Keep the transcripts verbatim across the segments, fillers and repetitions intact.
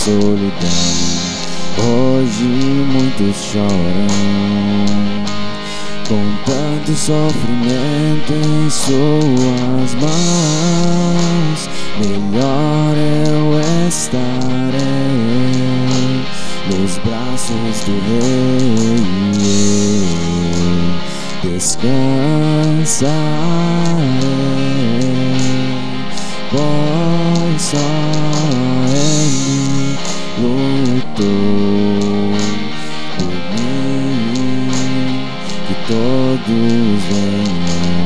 solidão. Hoje muitos choram, com tanto sofrimento em suas mãos. Melhor eu estarei nos braços do Rei, descansarei, pois só Ele lutou por mim, que todos venham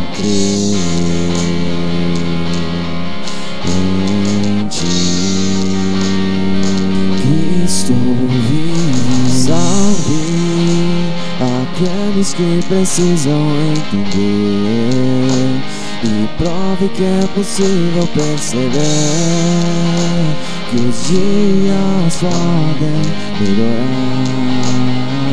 crer em Ti. Cristo vive, salve aqueles que precisam entender, e prove que é possível perceber que os dias podem melhorar.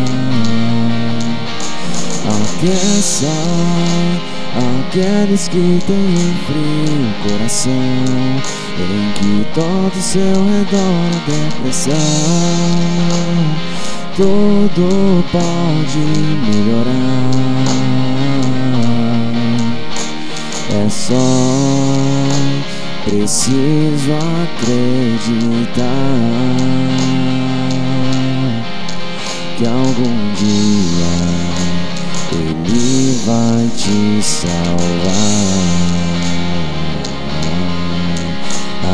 Aqueça aqueles que têm um frio coração, em que todo seu redor é depressão. Tudo pode melhorar, é só preciso acreditar que algum dia Ele vai te salvar. Ah,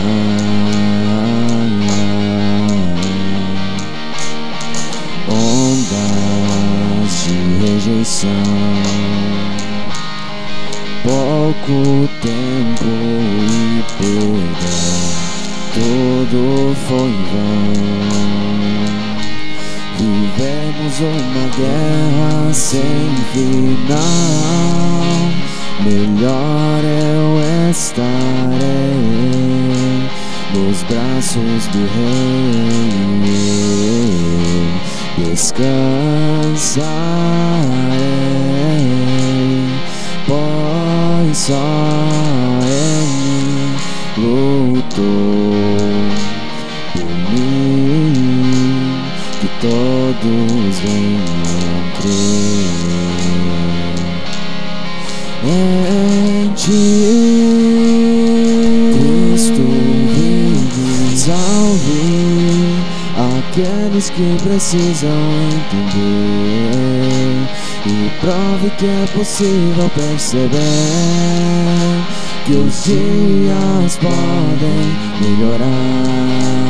ah, ondas de rejeição, pouco tempo e perdão, tudo foi em vão. Vivemos uma guerra sem final. Melhor eu estarei nos braços do Rei, descansarei, pois só Ele lutou por mim, que todos venham crer em Ti. Cristo vive, salve aqueles que precisam entender, e prove que é possível perceber que os dias podem melhorar.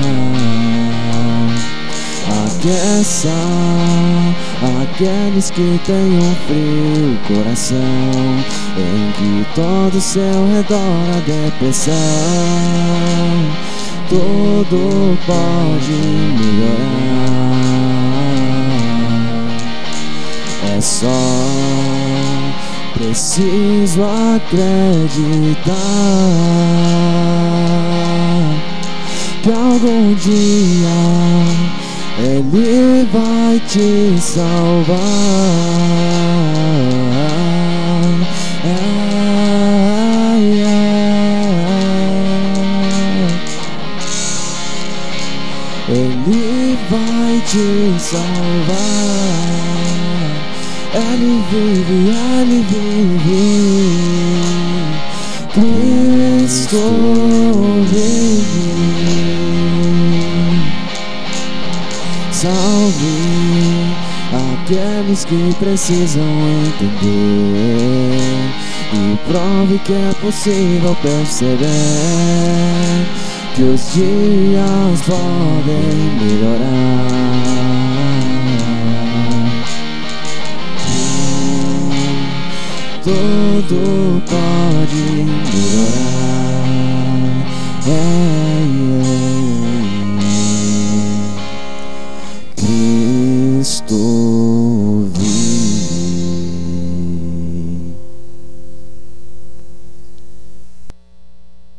Aqueça aqueles que têm um frio coração, em que todo seu redor há depressão. Tudo pode melhorar, é só preciso acreditar que algum dia Ele vai te salvar. Ai, ai. Ele vai te salvar. Ele vive, Ele vive. Cristo vive. Salve aqueles que precisam entender, e prove que é possível perceber que os dias podem melhorar. Tudo pode melhorar.